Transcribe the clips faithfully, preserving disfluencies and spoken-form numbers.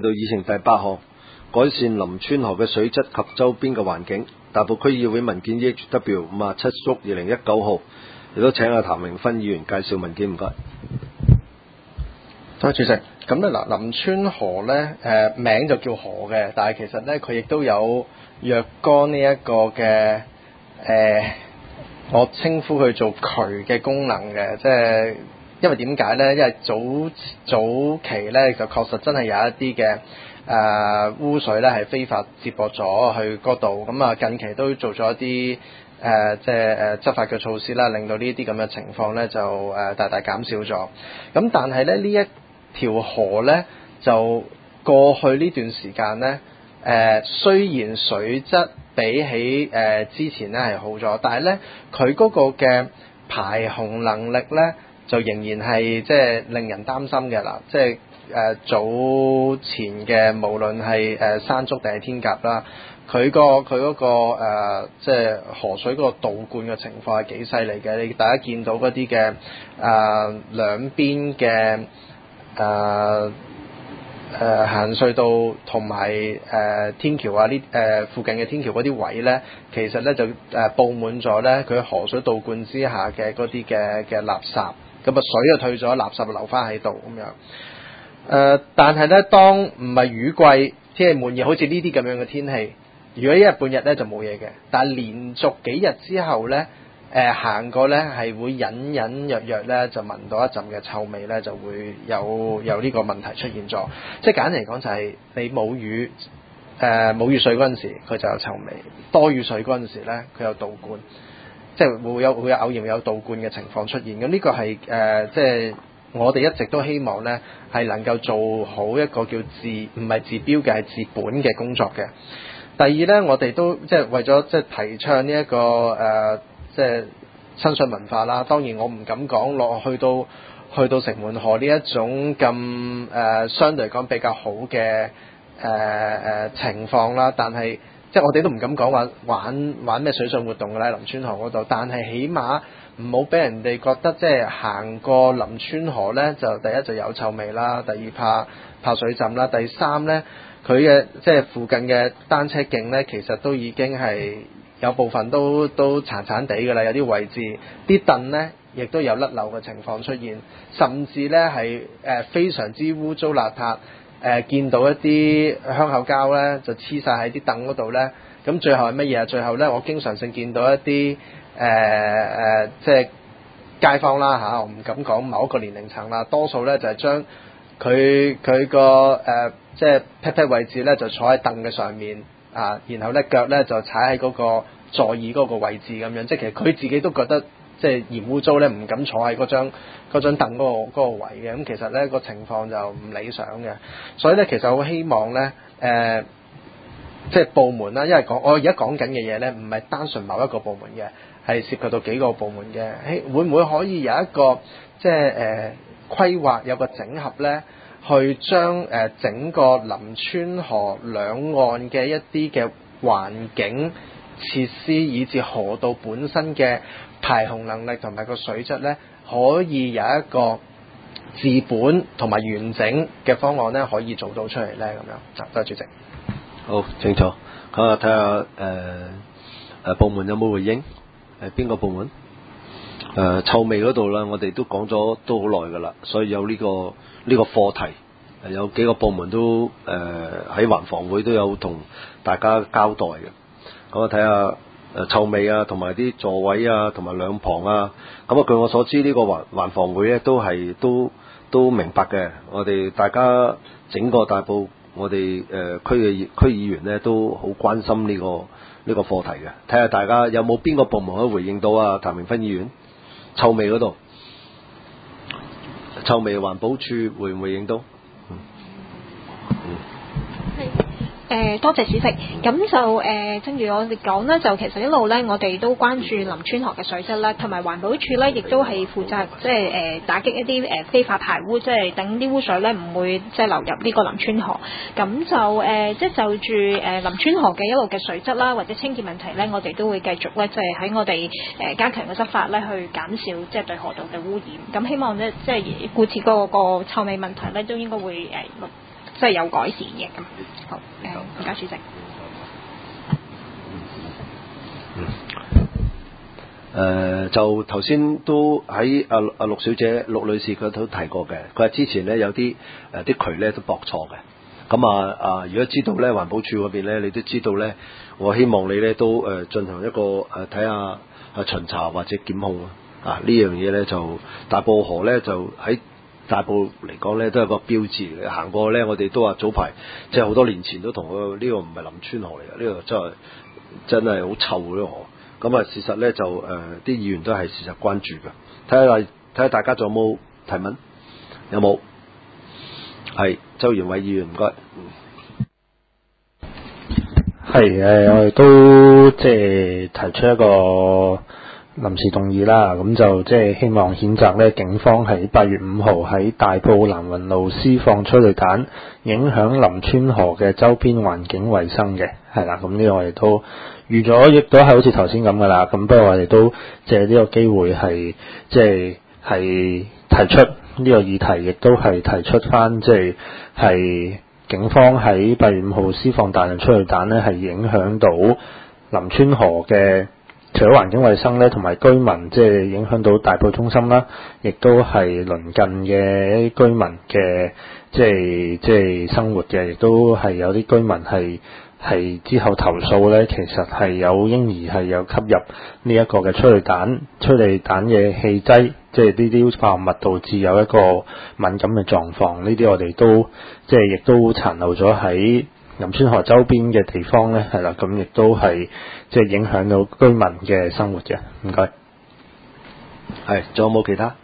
到議程第八項，改善林村河嘅水質及周邊嘅環境。大埔區議會文件 E H W 五十七叔二零一九號，亦都請阿譚明芬議員介紹文件，唔該。 多謝主席。咁咧嗱，林村河咧，誒、呃、名就叫河嘅，但係其實咧佢亦都有若干呢一個嘅誒、呃，我稱呼佢做渠嘅功能嘅，即係因為點解咧？因為早早期咧就確實真係有一啲嘅誒污水咧係非法接駁咗去嗰度，咁啊近期都做咗一啲誒、呃、即係誒執法嘅措施啦，令到呢啲咁嘅情況咧就誒、呃、大大減少咗。咁但係咧呢一條河咧就過去呢段時間咧，誒、呃、雖然水質比起誒、呃、之前咧係好咗，但係咧佢嗰個嘅排洪能力咧就仍然係即係令人擔心嘅啦。即係誒、呃、早前嘅無論係誒山竹定係天鴿啦，佢、個佢嗰、個、呃、即係河水嗰個倒灌嘅情況係幾犀利嘅。你大家見到嗰啲嘅誒兩邊嘅誒誒行隧道同埋誒天橋啊，呢、呃、誒附近嘅天橋嗰啲位咧，其實咧就誒佈滿咗咧佢河水倒灌之下嘅嗰啲嘅嘅垃圾，咁啊水就退咗，垃圾就留翻喺度咁樣。誒、呃，但係咧當唔係雨季，天氣悶熱，好似呢啲咁樣嘅天氣，如果一日半日咧就冇嘢嘅，但係連續幾日之後咧。誒、呃、行過咧係會隱隱約約咧就聞到一陣嘅臭味咧，就會有有呢個問題出現咗。即係簡單嚟講就係你冇雨誒冇雨水嗰陣時佢就有臭味，多雨水嗰陣時咧佢有倒灌，即係會有會有偶然有倒灌嘅情況出現。咁呢個係誒、呃、即係我哋一直都希望咧係能夠做好一個叫治唔係治標嘅係治本嘅工作嘅。第二咧，我哋都即係為咗即係提倡呢、這、一個誒。呃即係親水文化啦，當然我唔敢講落去到去到城門河呢一種咁誒、呃、相對嚟講比較好嘅誒誒情況啦，但係即係我哋都唔敢講話玩玩咩水上活動㗎啦，林村河嗰度，但係起碼唔好俾人哋覺得即係行過林村河咧，就第一就有臭味啦，第二怕怕水浸啦，第三咧佢嘅即係附近嘅單車徑咧，其實都已經係。有部分都都殘殘地㗎啦，有啲位置啲凳呢亦都有甩漏嘅情況出現，甚至呢係誒非常之污糟邋遢，誒、呃、見到一啲香口膠呢就黐晒喺啲凳嗰度呢。咁最後係乜嘢啊？最後呢，我經常性見到一啲誒誒即係街坊啦嚇，我唔敢講某一個年齡層啦，多數呢就係將佢佢個誒即係 pat pat 位置呢就坐喺凳嘅上面。啊，然後咧腳咧就踩喺嗰個座椅嗰個位置咁樣，即係其實佢自己都覺得即係嫌污糟咧，唔敢坐喺嗰張嗰張凳嗰個嗰個位嘅。咁其實咧個情況就唔理想嘅，所以咧其實好希望咧誒、呃，即係部門啦，因為講我而家講緊嘅嘢咧，唔係單純某一個部門嘅，係涉及到幾個部門嘅。誒會唔會可以有一個即係誒規劃有個整合咧？去將誒、呃、整個林村河兩岸嘅一啲嘅環境設施，以至河道本身嘅排洪能力同埋個水質咧，可以有一個治本同埋完整嘅方案咧，可以做到出嚟咧咁樣。多謝主席。 好清楚，咁啊睇下誒誒部門有冇回應？係邊個部門？誒、呃、臭味嗰度啦，我哋都講咗都好耐㗎啦，所以有呢、這個。呢個課題有幾個部門都誒喺環防會都有同大家交代嘅。咁啊睇下誒臭味啊，同埋啲座位啊，同埋兩旁啊。咁啊據我所知，呢、這個環環防會咧都係都都明白嘅。我哋大家整個大埔，我哋誒、呃、區嘅區議員咧都好關心呢、這個呢、這個課題嘅。睇下大家有冇邊個部門可以回應到啊？譚明芬議員，臭味嗰度。臭味環保署會唔會應到？嗯嗯誒、呃、多謝主席，咁就誒、呃、正如我哋講咧，就其實一路咧，我哋都關注林村河嘅水質啦，同埋環保署咧，亦都係負責即係誒打擊一啲誒、呃、非法排污，即係等啲污水咧唔會即係流入呢個林村河。咁就誒、呃、即係就住誒、呃、林村河嘅一路嘅水質啦，或者清潔問題咧，我哋都會繼續咧，即係喺我哋誒、呃、加強嘅執法咧，去減少即係對河道嘅污染。咁希望咧，即係故此嗰個臭味問題咧，都應該會誒。呃即係有改善嘅咁。好，誒唔該主席。 嗯誒、呃、就頭先都喺阿阿陸小姐陸女士佢都提過嘅，佢話之前咧有啲誒啲渠咧都駁錯嘅，咁啊啊如果知道咧環保署嗰邊咧，你都知道咧，我希望你咧都誒、呃、進行一個誒睇下啊巡查或者檢控啊呢樣嘢咧就大埔河咧就喺大埔嚟講咧都係個標誌嚟，行過咧我哋都話早排即係好多年前都同佢呢個唔係林村河嚟嘅，呢、這個真係真係好臭嘅河。咁啊，事實咧就誒，啲、呃、議員都係事實關注嘅。睇下睇下大家仲有冇提問？有冇？係周元偉議員，唔該。 係誒，我哋都即係提出一個臨時動議啦。咁就即係希望譴責咧，警方喺八月五號喺大埔南雲路施放催淚彈，影響林村河嘅周邊環境衛生嘅。係啦，咁呢個我哋都預咗，亦都係好似頭先咁噶啦。咁不過我哋都借呢個機會係即係係提出呢個議題，亦都係提出翻即係係警方喺八月五號施放大量催淚彈咧，係影響到林村河嘅除咗環境衛生咧，同埋居民即係影響到大埔中心啦，亦都係鄰近嘅一啲居民嘅即係即係生活嘅，亦都係有啲居民係。係之後投訴咧，其實係有嬰兒係有吸入呢一個嘅催淚彈、催淚彈嘅氣劑，即係呢啲化合物導致有一個敏感嘅狀況。呢啲我哋都即係亦都殘留咗喺林村河周邊嘅地方咧，係啦，咁亦都係即係影響到居民嘅生活嘅。唔該。 係，仲有冇其他？誒、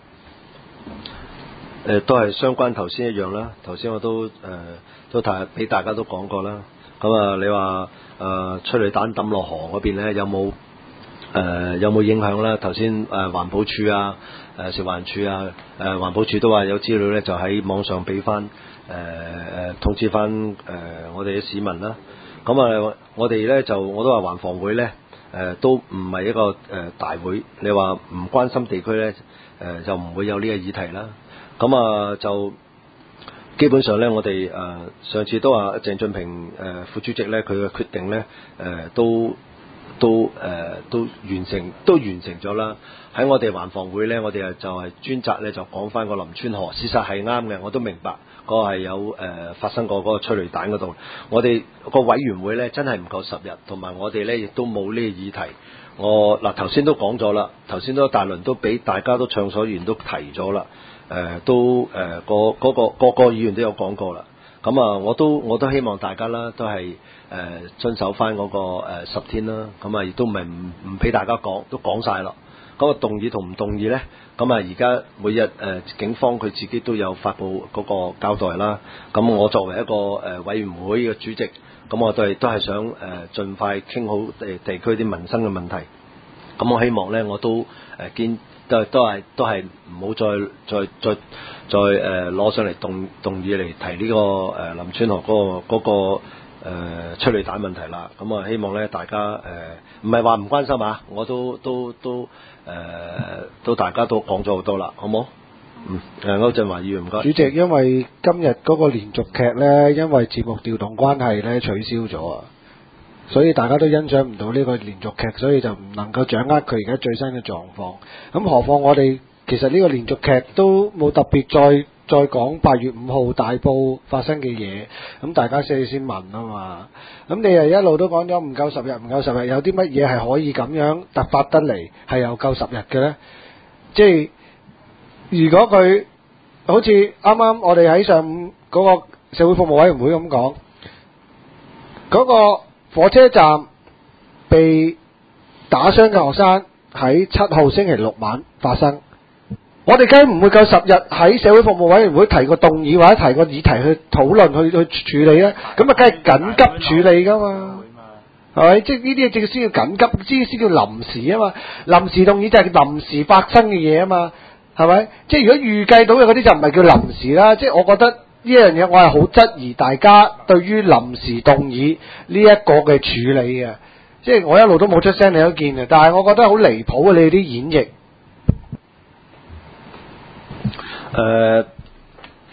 呃，都係相關頭先一樣啦。頭先我都誒、呃、都提俾大家都講過啦。咁啊，你話誒催淚彈抌落河嗰邊咧，有冇誒、呃、有冇影響咧？頭先誒環保署啊、誒食環署啊、誒、呃、環保署都話有資料咧，就喺網上俾翻誒誒通知翻誒、呃、我哋嘅市民啦。咁啊，我哋咧就我都話環防會咧誒、呃、都唔係一個誒、呃、大會，你話唔關心地區咧誒、呃、就唔會有呢個議題啦。咁啊就。基本上咧，我哋誒、呃、上次都話鄭俊平誒、呃、副主席咧，佢嘅決定咧誒、呃、都都誒、呃、都完成都完成咗啦。喺我哋環防會咧，我哋誒就係專責咧就講翻個林村河，事實係啱嘅，我都明白嗰個係有誒、呃、發生過嗰個催淚彈嗰度。我哋個委員會咧真係唔夠十日，同埋我哋咧亦都冇呢個議題。我嗱頭先都講咗啦，頭先都大輪都俾大家都暢所言都提咗啦。誒、呃、都誒、呃、個嗰個個個議員都有講過啦，咁啊我都我都希望大家啦都係誒、呃、遵守翻嗰、那個、呃、十天啦，咁啊亦都唔係唔唔俾大家講，都講晒咯。嗰、那個動議同唔動議咧，咁啊而家每日誒、呃、警方佢自己都有發布嗰個交代啦。咁我作為一個誒、呃、委員會嘅主席，咁我都係都係想誒、呃、盡快傾好地地區啲民生嘅問題。咁我希望咧我都誒堅。呃都都係都係唔好再再再再誒攞、呃、上嚟動動議嚟提呢、這個誒、呃、林村河嗰、那個嗰、那個誒、呃、催淚彈問題啦。咁、嗯、啊希望咧大家誒唔係話唔關心啊，我都都都誒、呃、都大家都講咗好多啦，好冇？嗯誒歐振華議員唔該。 主席，因為今日嗰個連續劇咧，因為節目調動關係咧取消咗啊。所以大家都欣賞唔到呢個連續劇，所以就唔能夠掌握佢而家最新嘅狀況。咁何況我哋其實呢個連續劇都冇特別再再講八月五號大埔發生嘅嘢，咁大家先先問啊嘛。咁你又一路都講咗唔夠十日，唔夠十日，有啲乜嘢係可以咁樣突發得嚟係有夠十日嘅呢？即係如果佢好似啱啱我哋喺上午嗰個社會服務委員會咁講，嗰個火車站被打傷嘅學生喺七號星期六晚發生，我哋梗係唔會夠十日喺社會服務委員會提個動議或者提個議題去討論去去處理咧，咁啊梗係緊急處理噶嘛，係咪？即係呢啲嘢正先叫緊急，先先叫臨時啊嘛。臨時動議就係臨時發生嘅嘢啊嘛，係咪？即係如果預計到嘅嗰啲就唔係叫臨時啦。即係我覺得。呢樣嘢我係好質疑大家對於臨時動議呢一個嘅處理嘅，即係我一路都冇出聲，你都見嘅。但係我覺得好離譜啊！你哋啲演繹。 誒、呃，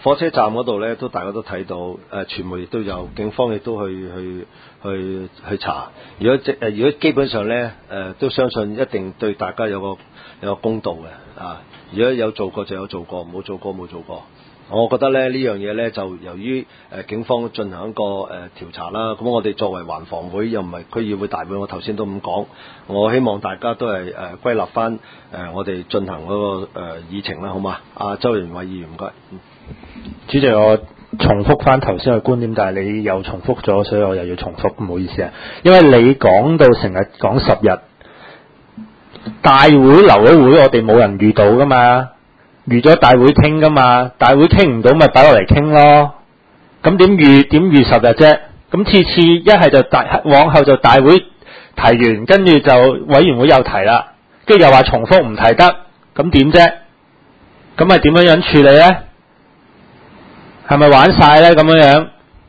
火車站嗰度咧，都大家都睇到，誒、呃、傳媒亦都有，警方亦都去去去去查。如果即誒、呃，如果基本上咧，誒、呃、都相信一定對大家有個有個公道嘅啊。如果有做過就有做過，冇做過冇做過。我覺得咧呢樣嘢咧就由於誒、呃、警方進行一個誒、呃、調查啦，咁我哋作為環防會又唔係區議會大會，我頭先都咁講，我希望大家都係誒、呃、歸納翻誒、呃、我哋進行嗰、那個誒、呃、議程啦，好嘛？阿周元偉議員唔該。 主席，我重複翻頭先嘅觀點，但係你又重複咗，所以我又要重複，唔好意思啊。因為你講到成日講十日，大會留咗會，我哋冇人遇到噶嘛。預咗大會傾噶嘛，大會傾唔到咪擺落嚟傾咯。咁點預點預十日啫？咁次次一係就大往後就大會提完，跟住就委員會又提啦，跟住又話重複唔提得，咁點啫？咁咪點樣樣處理咧？係咪玩晒咧？咁樣樣？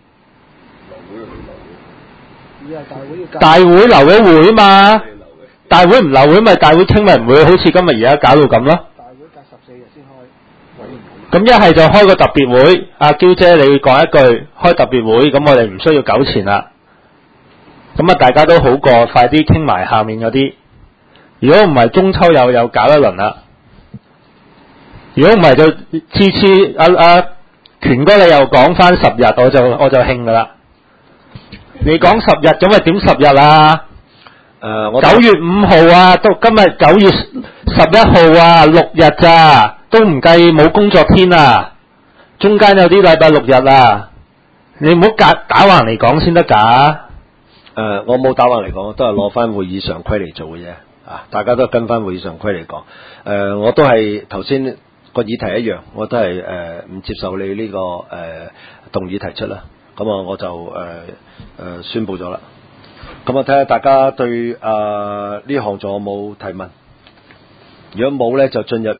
大會留咗會嘛？大會唔留會咪大會傾咪唔會好似今日而家搞到咁咯？咁一係就開個特別會，阿嬌姐你講一句開特別會，咁我哋唔需要糾纏啦。咁啊，大家都好過，快啲傾埋下面嗰啲。如果唔係中秋又又搞一輪啦。如果唔係就次次阿阿權哥你又講翻十日，我就我就興噶啦。你講十日咁咪點十日啊？誒、呃，我九月五號啊，到今日九月十一號啊，六日咋？都唔計冇工作天啊，中間有啲禮拜六日啊，你唔好夾打橫嚟講先得㗎。誒、 呃，我冇打橫嚟講，都係攞翻會議常規嚟做嘅啫。啊，大家都跟翻會議常規嚟講。誒、呃，我都係頭先個議題一樣，我都係誒唔接受你呢、這個誒、呃、動議提出啦。咁啊，我就誒誒、呃呃、宣佈咗啦。咁啊，睇下大家對誒呢項仲有冇提問？如果冇咧，就進入。